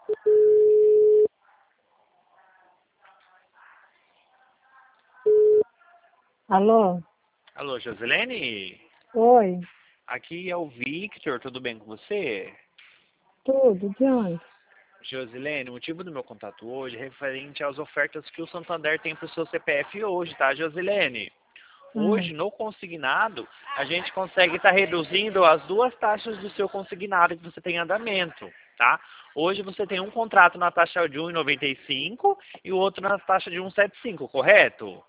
Alô? Alô, Josilene? Oi, Aqui é o Victor, tudo bem com você? tudo, de onde? Josilene, o motivo do meu contato hoje é referente às ofertas que o Santander tem para o seu CPF hoje, tá, Josilene? Hum. Hoje, no consignado, a gente consegue estar reduzindo as duas taxas do seu consignado que você tem em andamento, tá? Hoje você tem um contrato na taxa de 1,95 e o outro na taxa de 1,75, correto?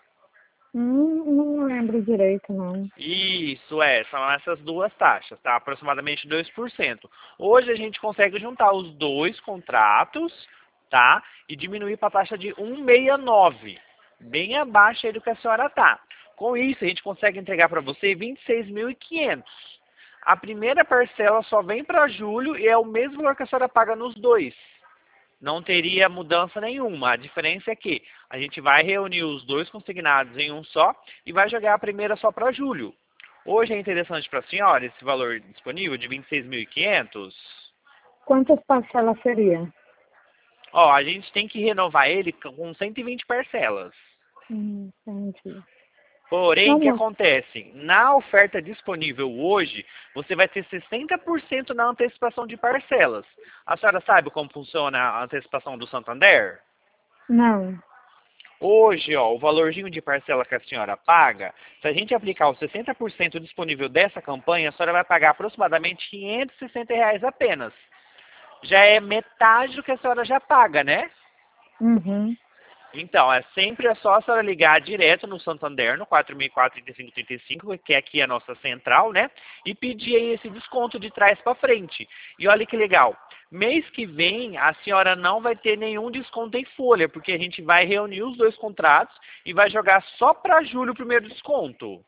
Não lembro direito, não. Isso, são essas duas taxas, tá? Aproximadamente 2%. Hoje a gente consegue juntar os dois contratos, tá? E diminuir para a taxa de 1,69, bem abaixo aí do que a senhora tá. Com isso, a gente consegue entregar para você 26.500. A primeira parcela só vem para julho e é o mesmo valor que a senhora paga nos dois. Não teria mudança nenhuma. A diferença é que a gente vai reunir os dois consignados em um só e vai jogar a primeira só para julho. Hoje é interessante para a senhora esse valor disponível de 26.500. Quantas parcelas seria? Ó, a gente tem que renovar ele com 120 parcelas. Entendi. Porém, Não, o que moço, acontece? Na oferta disponível hoje, você vai ter 60% na antecipação de parcelas. A senhora sabe como funciona a antecipação do Santander? não. Hoje, ó, o valorzinho de parcela que a senhora paga, se a gente aplicar os 60% disponível dessa campanha, a senhora vai pagar aproximadamente R$ 560 apenas. Já é metade do que a senhora já paga, né? Uhum. Então, é só a senhora ligar direto no Santander, no 464-3535, que aqui é a nossa central, né? E pedir aí esse desconto de trás para frente. E olha que legal. Mês que vem, a senhora não vai ter nenhum desconto em folha, porque a gente vai reunir os dois contratos e vai jogar só para julho o primeiro desconto.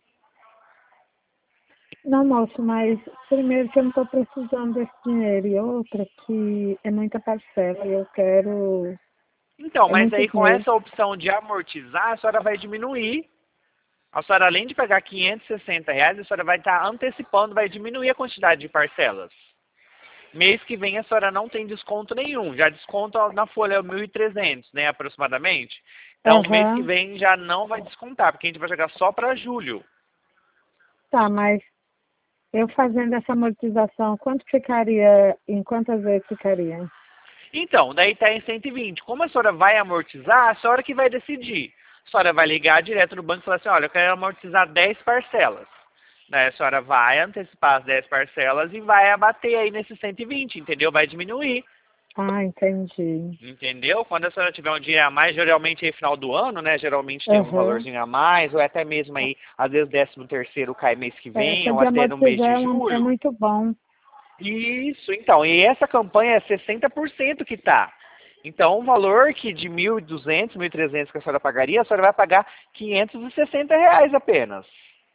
Não, moço, mas primeiro que eu não estou precisando desse dinheiro e outra que é muita parcela e eu quero... Então, É mas muito aí com dinheiro. essa opção de amortizar, a senhora vai diminuir. A senhora, além de pegar R$ 560, a senhora vai estar antecipando, vai diminuir a quantidade de parcelas. Mês que vem a senhora não tem desconto nenhum, já desconta na folha 1.300, né, aproximadamente. Então, mês que Aham. vem já não vai descontar, porque a gente vai jogar só para julho. Tá, mas eu fazendo essa amortização, quanto ficaria, em quantas vezes ficaria? Então, daí está em 120. Como a senhora vai amortizar, a senhora que vai decidir. A senhora vai ligar direto no banco e falar assim, olha, eu quero amortizar 10 parcelas. Daí a senhora vai antecipar as 10 parcelas e vai abater aí nesses 120, entendeu? Vai diminuir. Ah, entendi. Entendeu? Quando a senhora tiver um dia a mais, geralmente aí final do ano, né? Geralmente tem um Aham. valorzinho a mais, ou até mesmo aí, às vezes 13º cai mês que vem, Essa ou de até no mês de amortizar é julho. muito bom. Isso, então. E essa campanha é 60% que tá. Então, o valor que de 1.200, 1.300 que a senhora pagaria, a senhora vai pagar R$ 560 apenas.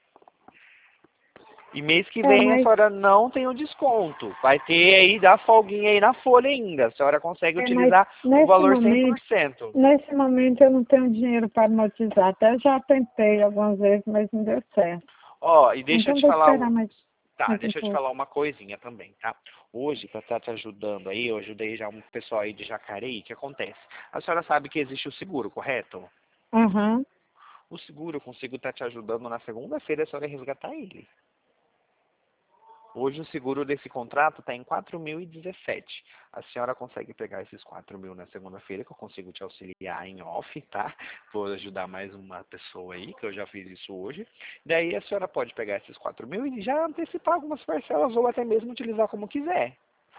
E mês que É, vem a mas, senhora não tem o desconto. Vai ter aí, dá folguinha aí na folha ainda. A senhora consegue mas utilizar o valor 100%. nesse momento eu não tenho dinheiro para amortizar. Até já tentei algumas vezes, mas não deu certo. Ó, e deixa eu Então te vou falar, esperar tá, mais um deixa eu te pouco. falar uma coisinha também, tá? Hoje, para estar te ajudando aí, eu ajudei já um pessoal aí de Jacareí, o que acontece? A senhora sabe que existe o seguro, correto? Aham. O seguro eu consigo estar te ajudando na segunda-feira, a senhora resgatar ele. Hoje o seguro desse contrato está em 4.017. A senhora consegue pegar esses 4.000 na segunda-feira, que eu consigo te auxiliar em off, tá? Vou ajudar mais uma pessoa aí, que eu já fiz isso hoje. Daí a senhora pode pegar esses 4.000 e já antecipar algumas parcelas ou até mesmo utilizar como quiser.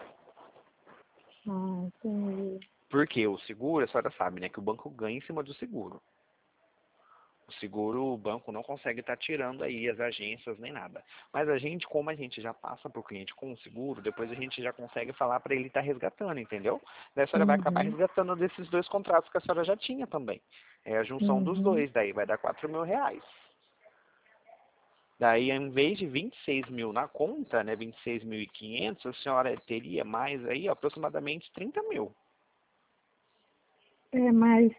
Ah, entendi. Porque o seguro, a senhora sabe, né, que o banco ganha em cima do seguro. O seguro, o banco não consegue estar tirando aí as agências nem nada. Mas a gente, como a gente já passa para o cliente com o seguro, depois a gente já consegue falar para ele estar resgatando, entendeu? Daí a senhora vai acabar Uhum. resgatando desses dois contratos que a senhora já tinha também. É a junção dos Uhum. dois, daí vai dar R$ 4.000. Daí, em vez de 26.000 na conta, né, 26.500, a senhora teria mais aí aproximadamente 30.000. É, mas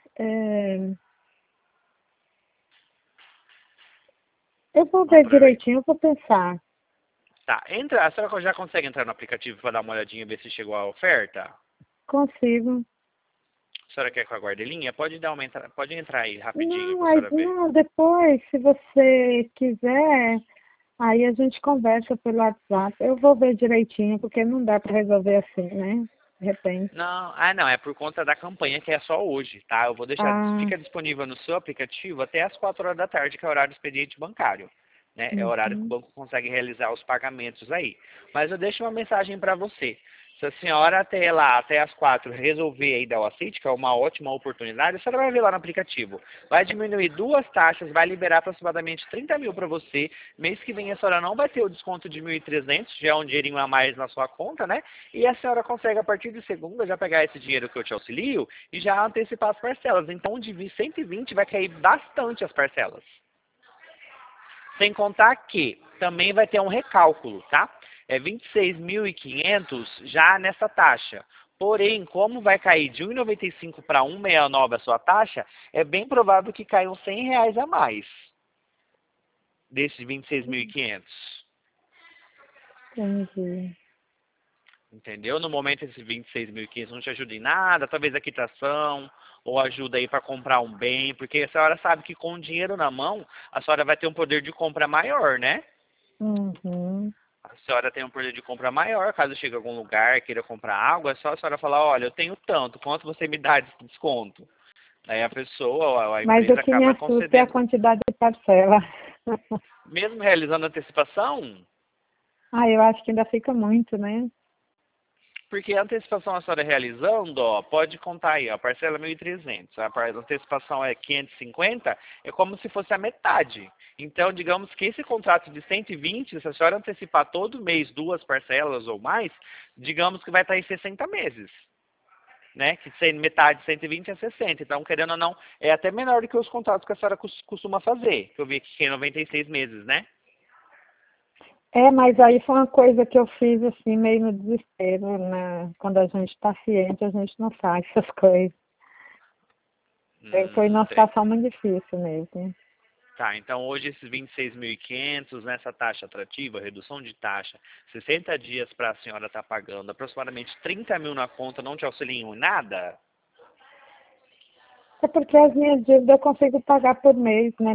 eu vou ver Compra, velho. direitinho, eu vou pensar. Tá, entra, a senhora já consegue entrar no aplicativo para dar uma olhadinha e ver se chegou a oferta? Consigo. A senhora quer que eu aguarde a linha? Pode entrar aí rapidinho Não, para a mas senhora ver. não, depois, se você quiser, aí a gente conversa pelo WhatsApp. Eu vou ver direitinho, porque não dá para resolver assim, né? De repente. Não, é por conta da campanha que é só hoje, tá? Eu vou deixar, Ah, fica disponível no seu aplicativo até as 4 horas da tarde, que é o horário do expediente bancário, né? É o horário que o uhum. banco consegue realizar os pagamentos aí. Mas eu deixo uma mensagem para você. Se a senhora até lá, até as 4, resolver aí dar o aceite, que é uma ótima oportunidade, a senhora vai ver lá no aplicativo. Vai diminuir 2 taxas, vai liberar aproximadamente 30 mil para você. Mês que vem a senhora não vai ter o desconto de 1.300, já é um dinheirinho a mais na sua conta, né? E a senhora consegue, a partir de segunda, já pegar esse dinheiro que eu te auxilio e já antecipar as parcelas. Então, de 120 vai cair bastante as parcelas. Sem contar que também vai ter um recálculo, tá? É 26.500 já nessa taxa. Porém, como vai cair de 1,95 para 1,69 a sua taxa, é bem provável que caia uns R$ 100 a mais desses 26.500. Entendi. Entendeu? No momento, esses 26.500 não te ajuda em nada, talvez a quitação, ou ajuda aí para comprar um bem, porque a senhora sabe que com o dinheiro na mão, a senhora vai ter um poder de compra maior, né? Uhum. A senhora tem um poder de compra maior, caso chegue a algum lugar, queira comprar algo, é só a senhora falar, olha, eu tenho tanto, quanto você me dá de desconto? Aí a pessoa, ou a Mas o empresa que me acaba assusta é a concedendo. quantidade de parcela. Mesmo realizando antecipação, Ah, eu acho que ainda fica muito, né? porque a antecipação a senhora realizando, ó, pode contar aí, ó, a parcela é 1.300, a antecipação é 550, é como se fosse a metade. Então, digamos que esse contrato de 120, se a senhora antecipar todo mês 2 parcelas ou mais, digamos que vai estar em 60 meses, né? Que metade de 120 é 60. Então, querendo ou não, é até menor do que os contratos que a senhora costuma fazer, que eu vi que é 96 meses, né? É, mas aí foi uma coisa que eu fiz assim, meio no desespero, né? Quando a gente está ciente, a gente não faz essas coisas. Foi numa Sei. situação muito difícil mesmo. Tá, então hoje esses 26.500 nessa taxa atrativa, redução de taxa, 60 dias para a senhora estar pagando, aproximadamente 30 mil na conta, não te auxiliam em nada? É porque as minhas dívidas eu consigo pagar por mês, né?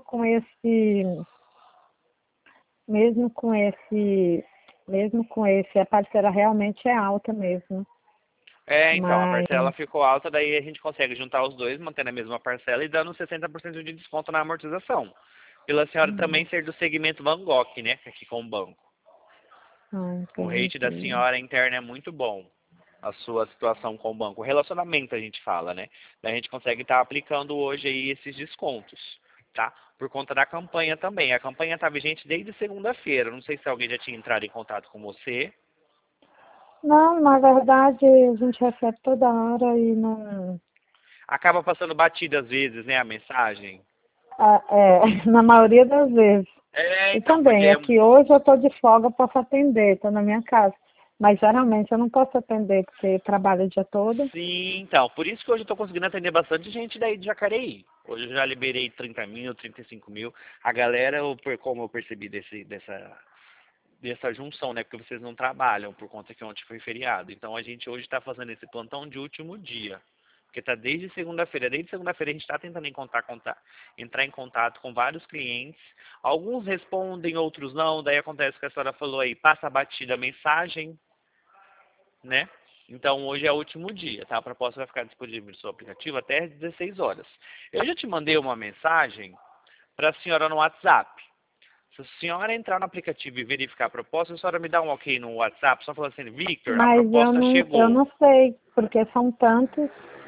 Mesmo com esse, mesmo com esse, a parcela realmente é alta mesmo. É, então, a Mas, parcela ficou alta, daí a gente consegue juntar os dois, mantendo a mesma parcela e dando 60% de desconto na amortização. Pela senhora também ser do segmento Van Gogh, né, aqui com o banco. O rate da entendi. senhora interna é muito bom. A sua situação com o banco. O relacionamento a gente fala, né? Daí a gente consegue estar aplicando hoje aí esses descontos, tá? Por conta da campanha também. A campanha está vigente desde segunda-feira. Não sei se alguém já tinha entrado em contato com você. Não, na verdade, a gente recebe toda hora e não. Acaba passando batida às vezes, né, a mensagem. Na maioria das vezes. É, E então, porque também, é que hoje eu estou de folga, posso atender, estou na minha casa. Mas geralmente eu não posso atender porque trabalho o dia todo. sim, então, por isso que hoje eu estou conseguindo atender bastante gente daí de Jacareí. Hoje eu já liberei 30 mil, 35 mil. A galera, como eu percebi dessa junção, né? Porque vocês não trabalham por conta que ontem foi feriado. Então a gente hoje está fazendo esse plantão de último dia. Porque está desde segunda-feira. Desde segunda-feira a gente está tentando entrar em contato com vários clientes. Alguns respondem, outros não. Daí acontece o que a senhora falou aí, passa a batida a mensagem, né? Então hoje é o último dia, tá? A proposta vai ficar disponível no seu aplicativo até às 16 horas. Eu já te mandei uma mensagem para a senhora no WhatsApp. Se a senhora entrar no aplicativo e verificar a proposta, a senhora me dá um ok no WhatsApp, só falando assim, Victor, a Mas proposta eu chegou. não sei, porque são tantos.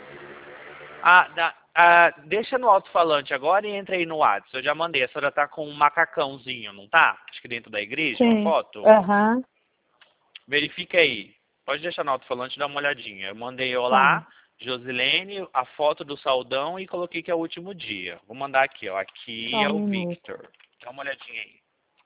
Deixa no alto-falante agora e entra aí no WhatsApp. Eu já mandei, a senhora tá com um macacãozinho, não tá? Acho que dentro da igreja, uma Sim. foto. Aham. Verifica aí. Pode deixar no alto-falante e dar uma olhadinha. Eu mandei Tá. olá, Josilene, a foto do saldão e coloquei que é o último dia. Vou mandar aqui, ó. Aqui Só é um o minuto. Victor. Dá uma olhadinha aí.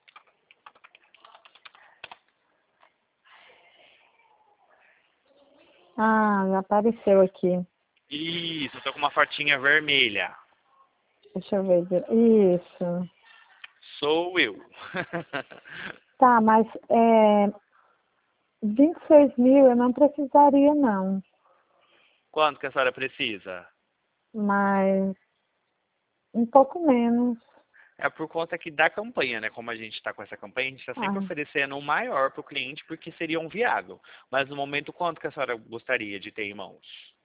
Ah, já apareceu aqui. Isso, eu tô com uma fotinha vermelha. Deixa eu ver. Isso. Sou eu. Tá, mas 26 mil eu não precisaria, não. Quanto que a senhora precisa? mas um pouco menos. É por conta aqui da campanha, né? Como a gente está com essa campanha, a gente está sempre Ah, oferecendo um maior para o cliente porque seria um viável. Mas no momento, quanto que a senhora gostaria de ter em mãos?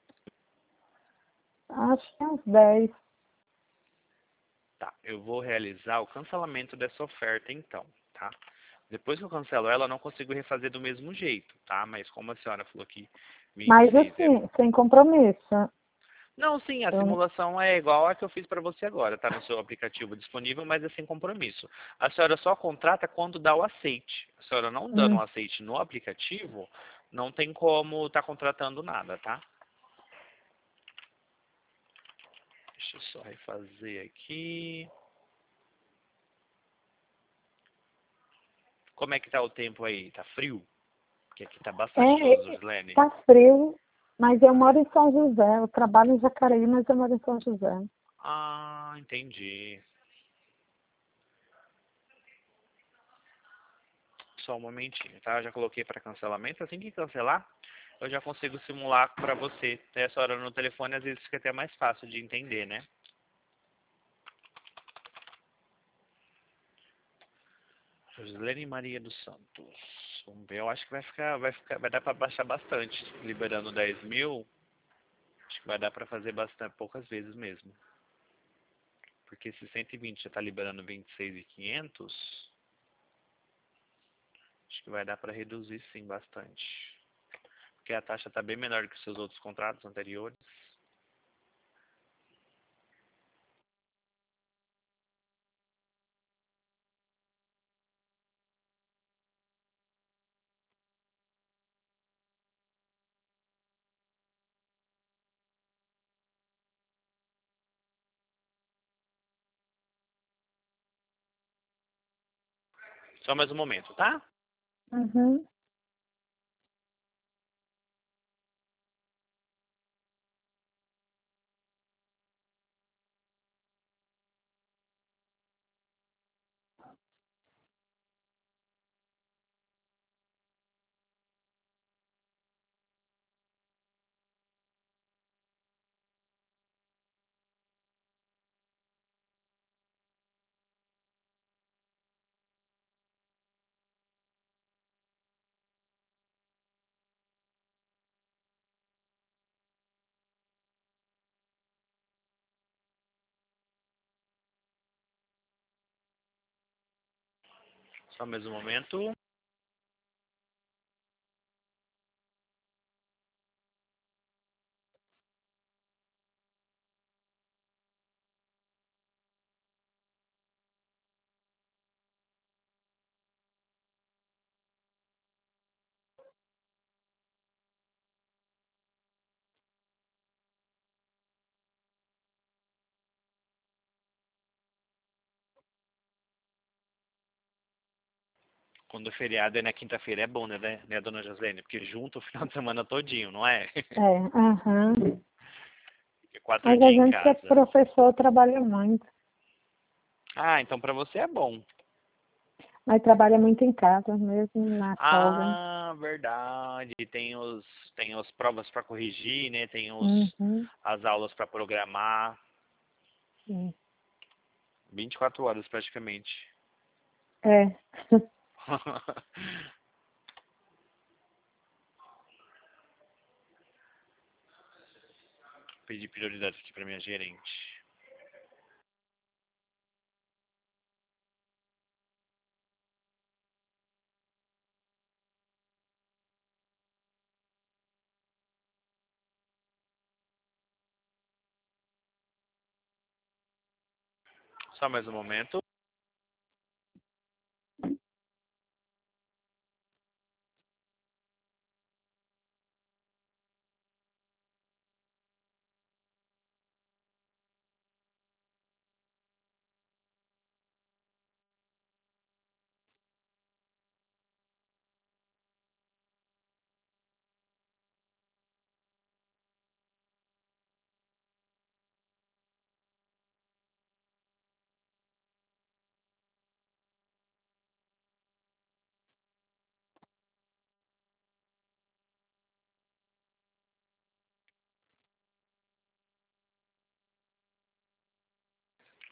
acho que uns 10. Tá, eu vou realizar o cancelamento dessa oferta então, tá? Depois que eu cancelo ela, eu não consigo refazer do mesmo jeito, tá? Mas como a senhora falou que Mas 26 é... assim, sem compromisso. Não, sim, a Eu, simulação é igual a que eu fiz para você agora, tá no seu aplicativo disponível, mas é sem compromisso. A senhora só contrata quando dá o aceite. A senhora não dando hum, um aceite no aplicativo, não tem como estar contratando nada, tá? Deixa eu só refazer aqui. Como é que tá o tempo aí? Tá frio? Porque aqui tá bastante chuvoso, Gislene. tá frio, mas eu moro em São José. Eu trabalho em Jacareí, mas eu moro em São José. Ah, entendi. Só um momentinho, tá? Eu já coloquei para cancelamento. Assim que cancelar, eu já consigo simular para você. Essa hora no telefone, às vezes fica até mais fácil de entender, né? Josilene Maria dos Santos. Vamos ver. Eu acho que vai dar para baixar bastante. Liberando 10 mil, acho que vai dar para fazer bastante, poucas vezes mesmo. Porque se 120 já está liberando 26.500, acho que vai dar para reduzir sim bastante. Porque a taxa está bem menor que os seus outros contratos anteriores. Só mais um momento, tá? Uhum. Só mais um momento. Quando o feriado é na quinta-feira é bom, né, dona Joslene? Porque junta o final de semana todinho, não é? Aham. Fica 4 Mas a dias em gente que é casa. professor trabalha muito. Ah, então pra você é bom. Mas trabalha muito em casa, mesmo na folga. Ah, verdade. Tem as provas para corrigir, né? Uhum. As aulas para programar. Sim. 24 horas praticamente. É. Pedir prioridade aqui para minha gerente. Só mais um momento.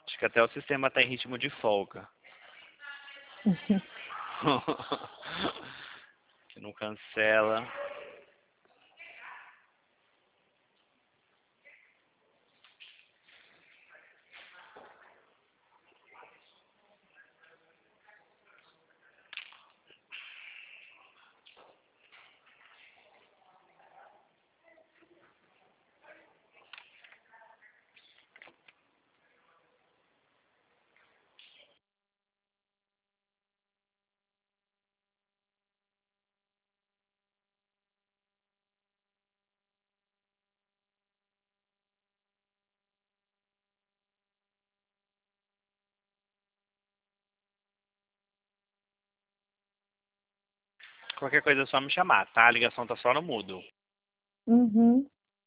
Acho que até o sistema tá em ritmo de folga. Que não cancela. Qualquer coisa é só me chamar, tá? A ligação tá só no mudo. Uhum.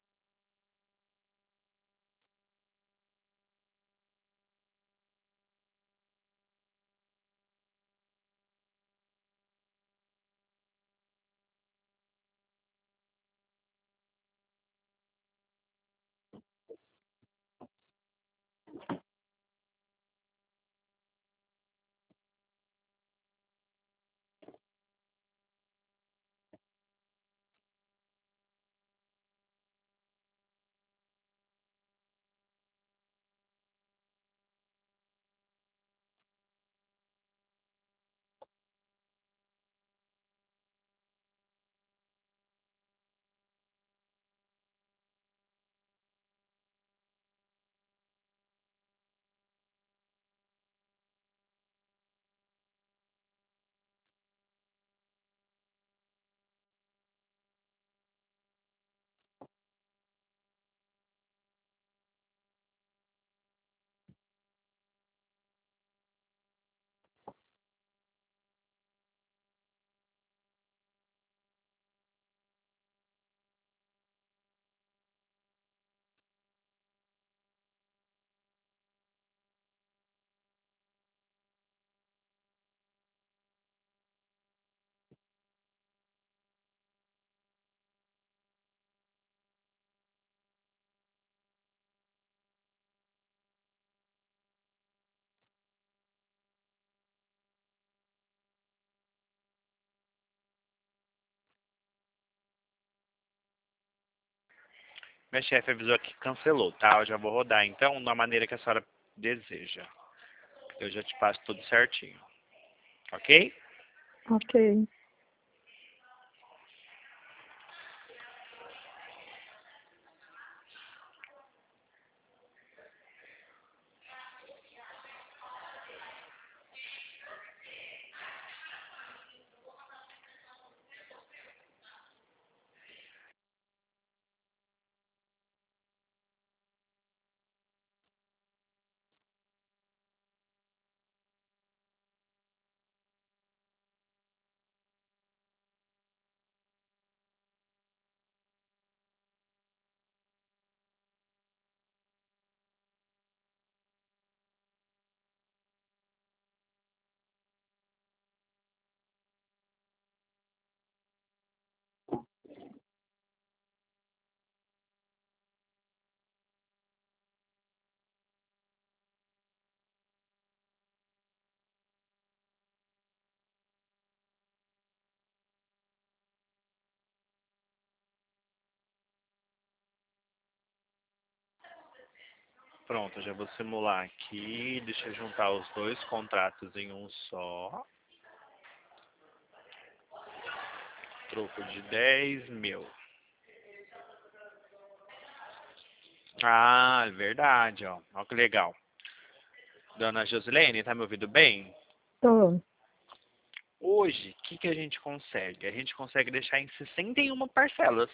Minha chefe avisou aqui que cancelou, tá? Eu já vou rodar, então, da maneira que a senhora deseja. Eu já te passo tudo certinho. Ok? Ok. Pronto, eu já vou simular aqui. Deixa eu juntar os dois contratos em um só. Troco de 10 mil. Ah, é verdade, ó. Olha que legal. Dona Josilene, tá me ouvindo bem? Tô. Hoje, o que que a gente consegue? A gente consegue deixar em 61 parcelas.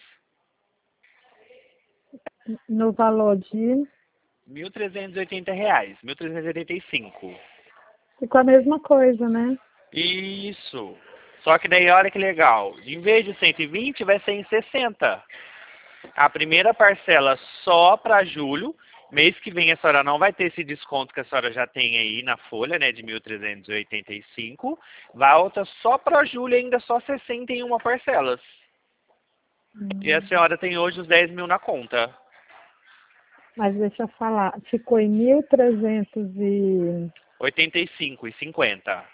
No valor de... R$ 1.380. 1.385. Ficou a mesma coisa, né? Isso. Só que daí, olha que legal. Em vez de 120, vai ser em 60. A primeira parcela só para julho. Mês que vem a senhora não vai ter esse desconto que a senhora já tem aí na folha, né, de 1.385. Vai a outra só para julho, ainda só 61 parcelas. E a Hum. senhora tem hoje os 10 mil na conta. Mas deixa eu falar, ficou em 1.300 e... 85,50.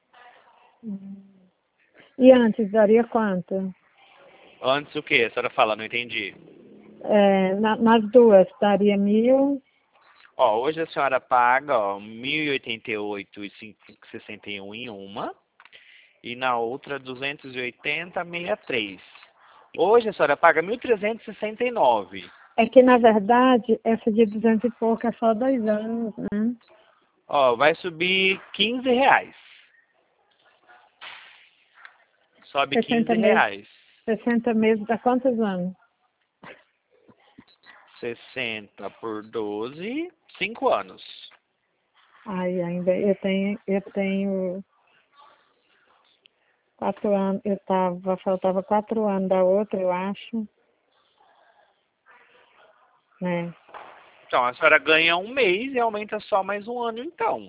E antes daria quanto? Antes o quê? A senhora fala, não entendi. Nas duas, daria 1.000. Ó, hoje a senhora paga, ó, 1.088,61 em uma e na outra 280,63. Hoje a senhora paga 1.369. É que, na verdade, essa de 200 e pouco é só 2 anos, né? Ó, vai subir R$ 15. Sobe 60 15 meses, reais. 60 meses dá quantos anos? 60 por 12, 5 anos. Ai, ainda, eu tenho 4 anos, faltava 4 anos da outra, eu acho, né? Então, a senhora ganha um mês e aumenta só mais um ano, então.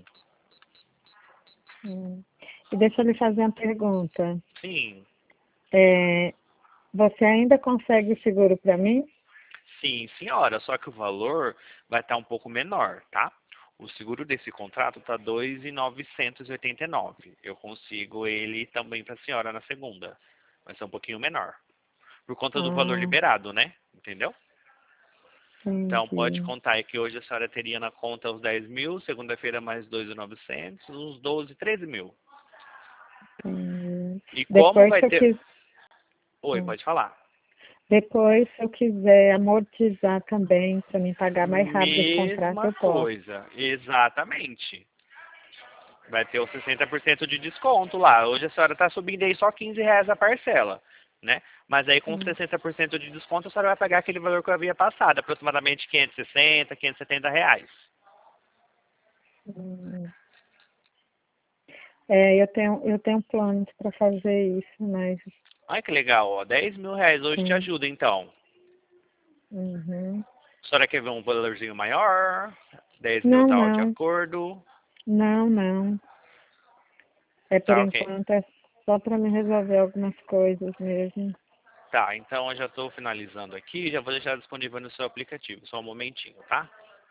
Hum. E deixa eu lhe fazer uma pergunta. Sim, É, você ainda consegue o seguro para mim? sim, senhora. Só que o valor vai estar um pouco menor, tá? O seguro desse contrato está R$ 2.989. Eu consigo ele também para a senhora na segunda. Vai ser um pouquinho menor. Por conta do valor Ah, liberado, né? Entendeu? Então pode entendi. contar aí que hoje a senhora teria na conta os 10 mil, segunda-feira mais 2.900, uns 12, 13 mil. Entendi. E como Depois, vai se eu ter... quis, Oi, hum. pode falar. Depois, se eu quiser amortizar também, para mim pagar mais rápido esse contrato, Mesma eu posso. coisa, exatamente. Vai ter os 60% de desconto lá. Hoje a senhora está subindo aí só R$ 15 a parcela, né? Mas aí com Hum. 60% de desconto a senhora vai pagar aquele valor que eu havia passado, aproximadamente 560, R$ 570. Hum. Eu tenho planos para fazer isso, mas Olha que legal, ó. R$ 10.000 hoje te sim. ajuda então. Uhum. A senhora quer ver um valorzinho maior? 10 mil Não, tá de não, acordo? não, não. É por Tá, ok. enquanto, é só para me resolver algumas coisas mesmo. Tá, então eu já estou finalizando aqui, já vou deixar disponível no seu aplicativo. Só um momentinho, tá?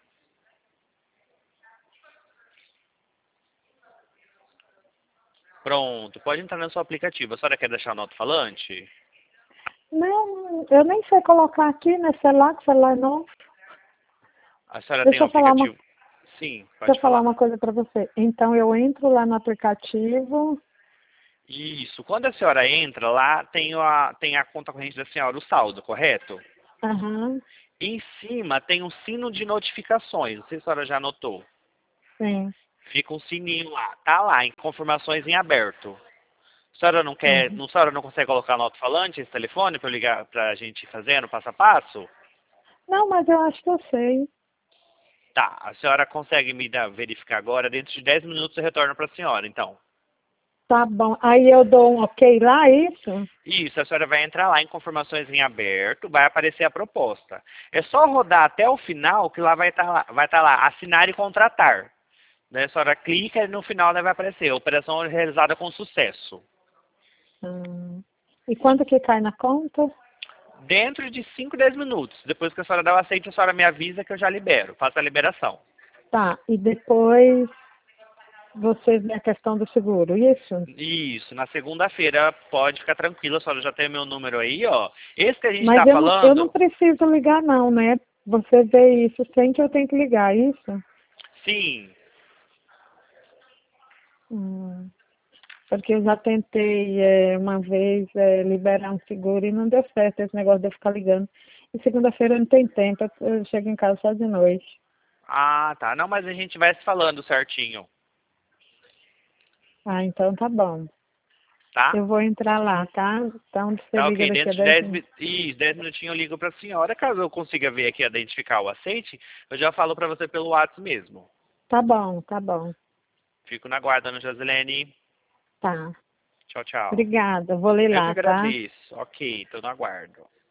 Pronto, pode entrar no seu aplicativo. A senhora quer deixar o alto-falante? Não, eu nem sei colocar aqui, né? Celular, celular não. A senhora tem Deixa o eu falar uma, aplicativo? Sim, deixa pode eu falar falar. uma coisa para você. Então, eu entro lá no aplicativo. Isso, quando a senhora entra lá, tem a conta corrente da senhora, o saldo, correto? Aham, Em cima tem um sino de notificações, não sei se a senhora já notou. sim. Fica um sininho lá, tá lá, em confirmações em aberto. A senhora não quer, Uhum. a senhora não consegue colocar no alto-falante esse telefone para eu ligar para a gente ir fazendo passo a passo? Não, mas eu acho que eu sei. Tá, a senhora consegue verificar agora, dentro de 10 minutos eu retorno para a senhora, então. Tá bom. Aí eu dou um ok lá, é isso? Isso, a senhora vai entrar lá em confirmações em aberto, vai aparecer a proposta. É só rodar até o final que lá vai estar lá, assinar e contratar. Daí a senhora clica e no final vai aparecer, operação realizada com sucesso. Hum. E quanto que cai na conta? Dentro de 5, 10 minutos. Depois que a senhora dá o aceite, a senhora me avisa que eu já libero, faço a liberação. Tá, e depois você vê a questão do seguro, isso? Isso, na segunda-feira pode ficar tranquila, a senhora já tem meu número aí, ó. Esse que a gente Mas está eu não falando, preciso ligar não, né? Você vê isso sem que eu tenho que ligar, isso? sim. Hum. Porque eu já tentei uma vez liberar um seguro e não deu certo esse negócio de eu ficar ligando. E segunda-feira não tem tempo, eu chego em casa só de noite. Ah, tá. Não, mas a gente vai se falando certinho, Ah, então tá bom. tá? Eu vou entrar lá, tá? Então você Tá liga ok. daqui a Dentro de 10 10, minutos. isso, 10 minutinhos eu ligo pra senhora. Caso eu consiga ver aqui, identificar o aceite, eu já falo pra você pelo WhatsApp mesmo. Tá bom, tá bom. Fico na guarda, Ana Josilene. Tá. Tchau, tchau. Obrigada. Vou ler Eu que lá, tá? agradeço. Ok, tô no aguardo.